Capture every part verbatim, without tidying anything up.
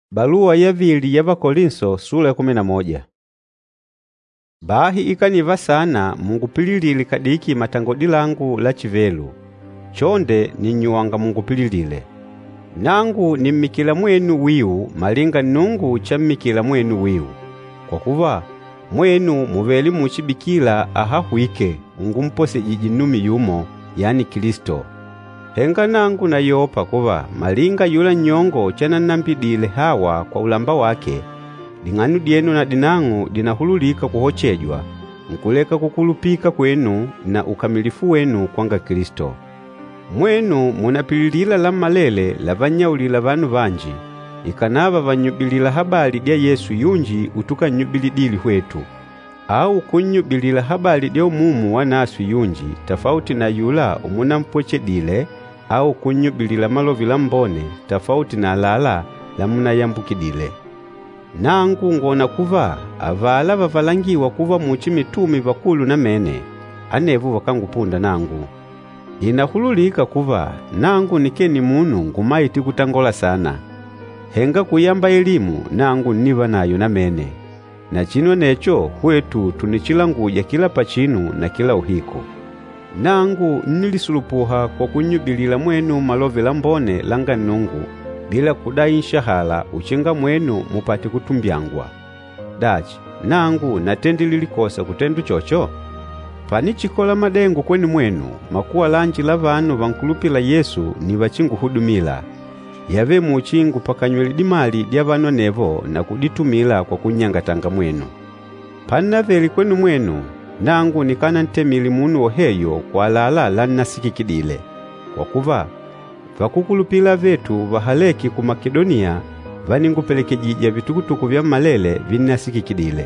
Barua ya vili ya Wakorinso sura ya kumi na moja. Bahi ikaniva sana mungupililile kadiki matangodi langu la chivelu. Chonde ninyuanga mungupililile. Nangu nimmikila mwenu wiu malinga nungu cha mmikila mwenu wiu. Kwa kuva mwenu muveli muchibikila ahahwike ungumpose jijinumi yumo yani Kristo. Henga nangu na yopa kuva malinga yula nyongo chana nambidile hawa kwa ulamba wake dinganu dienu na dinangu dinahululika kuhochejwa mkuleka kukulupika kwenu na ukamilifu wenu kwanga Kristo. Mwenu munapililila la malele la vanyaulila vanu vanji ikanava vanyubilila habari dia Yesu yunji utuka nyubilidili hwetu au kunyubilila habari dia umumu wa nasu yunji tafauti na yula umuna mpochedile au kunyubilila malovila mbone tafauti na lala la muna yambukidile. Nangu ngona kuva avala vavalangiwa kuva muchi mitumi vakulu na mene anevu vakangupunda nangu. Inahululika kuva nangu nikeni munu ngumaiti kutangola sana. Henga kuyamba elimu nangu niva nayo na mene. Na chino necho hwetu tunichilanguja kila pachinu na kila uhiko. Nangu nilisulupuha kwa kunyubilila mwenu malovela mbone langa nungu bila kudai nshahala uchinga mwenu mupati kutumbyangwa. Dachi, nangu natendililikosa kutendu chocho? Panichikola madengu kweni mwenu makuwa lanji la vanu vankulupila Yesu ni vachingu hudumila. Yave muchingu pakanyweli dimali dia vano nevo na kuditumila kwa kunyangatanga mwenu. Panaveli kwenu mwenu nangu nikana ntemili munu oheyo kwa lala la nasikikidile. Kwa kuva vakukulupila vetu vahaleki ku Makedonia vaningupeleke jija vitukutuku vya malele vinasikikidile.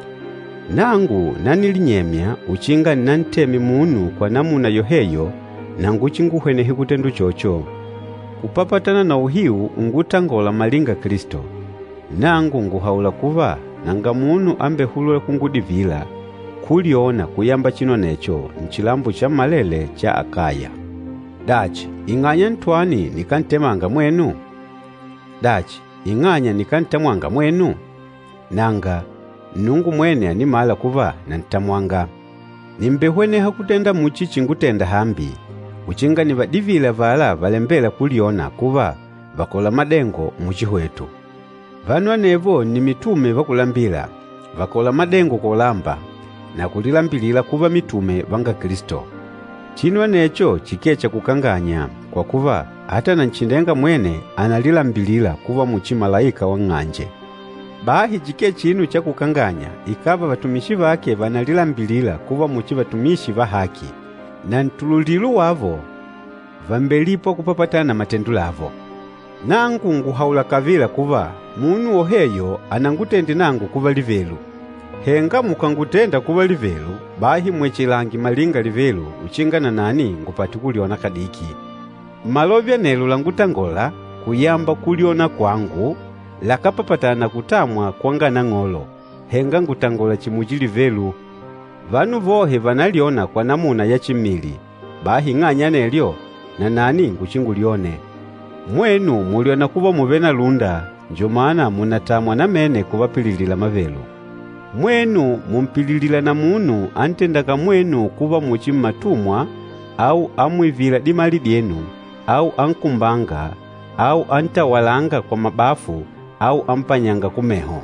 Nangu nanilinyemya uchinga nantemi munu kwa namuna yoheyo nangu chinguhwene hikutendu chocho. Kupapatana na uhiu ungutangola malinga Kristo. Nangu nguhaula kuva nanga munu ambe hulula kungudivila kuliona kuyamba chino necho nchilambu cha malele cha Akaya. Dachi, inganya ntwani nikantemanga mwenu? Dachi, inganya nikantemwanga mwenu? Nanga, nungu mwene animala kuva na ntamwanga. Nimbehwene hakutenda muchi chingutenda hambi. Uchinga ni vadivila vala valembela kuliona kuva vakola madengo muchi hwetu. Vanu anevo ni mitume vakulambila, vakola madengo kolamba na kulilambilila kuva mitume vanga Kristo. Chino necho chikecha kukanganya kwa kuva hata na nchindenga mwene analilambilila kuva muchi malaika wa ng'anje. Bahi jike chinu cha kukanganya ikava vatumishi vake vanalilambilila kuva muchi vatumishi va haki na ntululilu wavo vambelipo kupapatana matendu lavo. Nangu nguhaula kavila kuva munu oheyo anangutendi nangu kuva livelu. Henga mukangutenda kuva livelu bahi mwechilangi malinga livelu uchingana nani ngupati kuliona kadiki. Malovya nelu langutangola kuyamba kuliona kwangu lakapapatana kutamwa kwangana ng'olo. Henga ngutangola chimuji livelu. Vanu vohe vanaliona kwa namuna ya chimili bahi ng'anya nelyo na nani nguchingulione. Mwenu muliona kuva muvena lunda njomana munatamwa na mene kuvapililila mavelu. Mwenu mumpililila na munu antendaka mwenu kuva muchi matumwa au amwivila dimali dienu au ankumbanga au antawalanga kwa mabafu au ampanyanga kumeho.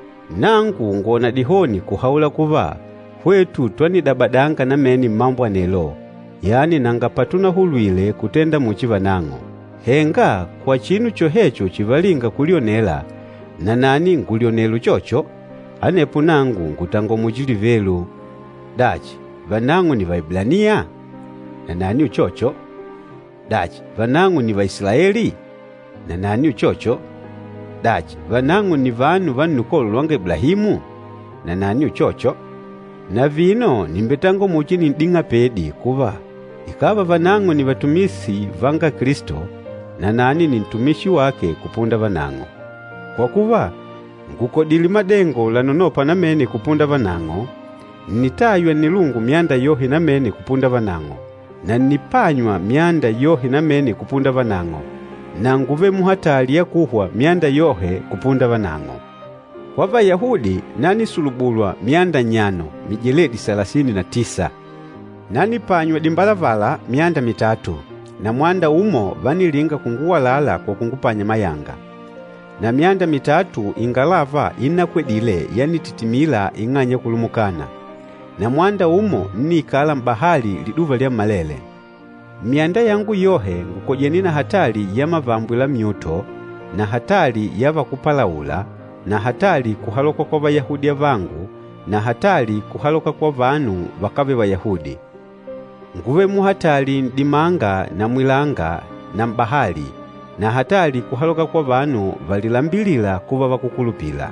Nangu ngona dihoni kuhaula kuva hwetu twanidabadanga na meni mambo anelo yani nanga patuna hulwile kutenda muchi vanango. Henga kwa chinu chohecho chivalinga kulionela na nani ngulionelu chocho anepu nangu ngutango mujili velu. Dachi, vanangu ni Vaibrania? Na nani uchocho? Dachi, vanangu ni Vaisraeli? Na nani uchocho? Dachi, vanangu ni vanu vanukolo lwanga Ibrahimu? Na nani uchocho? Na vino nimbetango muchi ni ndinga pedi kuva ikava vanangu ni vatumisi vanga Kristo na nani ni ntumishi wake kupunda vanango. Kwa kuva ngukodili madengo lanonopa na mene kupunda vanango, nitaywa nilungu mianda yohe na mene kupunda vanango, na nipanywa mianda yohe na mene kupunda vanango. na nguve muhatali ya kuhwa mianda yohe kupunda vanang'o. Kwa Vayahudi nani sulubulwa mianda nyano mijeledi salasini na tisa. Nani panywa dimbalavala mianda mitatu, na mwanda umo vanilinga kunguwalala kwa kungupanya mayanga. Na mianda mitatu ingalava inakwedile yani titimila ing'anya kulumukana. Na mwanda umo nikala mbahali liduva lya malele. Mianda yangu yohe ngukojenina hatali ya mavambwi la myuto, na hatali ya vakupalaula, na hatali kuhaloka kwa Vayahudi ya vangu, na hatali kuhaloka kwa vanu vakave Vayahudi. Nguve muhatali dimanga na mwilanga na mbahali, na hatali kuhaloka kwa vanu valilambilila kuva vakukulupila.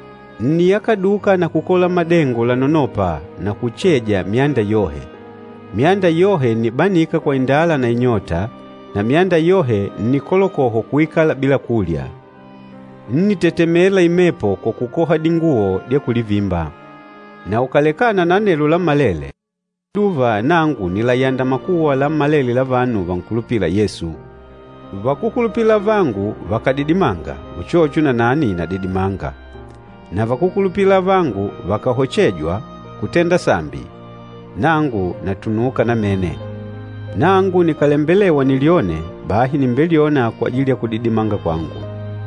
Ni yakaduka na kukola madengo la nonopa na kucheja mianda yohe. Mianda yohe ni banika kwa indala na inyota, na mianda yohe ni kolokoho kuikala bila kulya. Ni tetemela imepo kwa kukoha dinguo dia kulivimba. Na ukalekana na nelo la malele. Duva nangu nilayanda makuwa la malele la vanu vankulupila Yesu. Vakukulupila vangu vakadidimanga, uchochu na nani na didimanga. Na vakukulupila vangu vakahochejwa kutenda sambi. Nangu natunuka na mene. Nangu nikalembelewa nilione, bahi nimbeliona kwa ajili ya kudidimanga kwangu.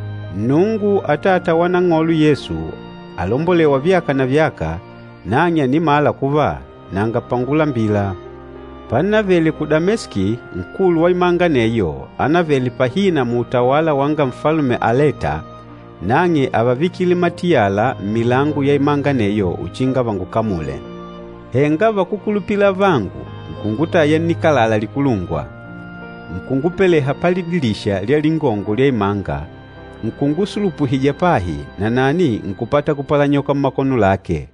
Nungu atata wanang'olu Yesu, alombolewa vyaka na vyaka, nanya ni mala kuva, nanga pangula mbila. Panaveli ku Dameski, mkulu wa imanga neyo, anaveli pahina muutawala wanga mfalume Aleta, nange avavikili matiyala milangu ya imanga neyo uchinga vangu kamule. Henga vakukulupila vangu, mkunguta ya nikalala likulungwa. Mkungupeleha pali dilisha lya lingongo lya imanga, mkungusulupu hijapahi na nani nkupata kupala nyoka mmakono lake.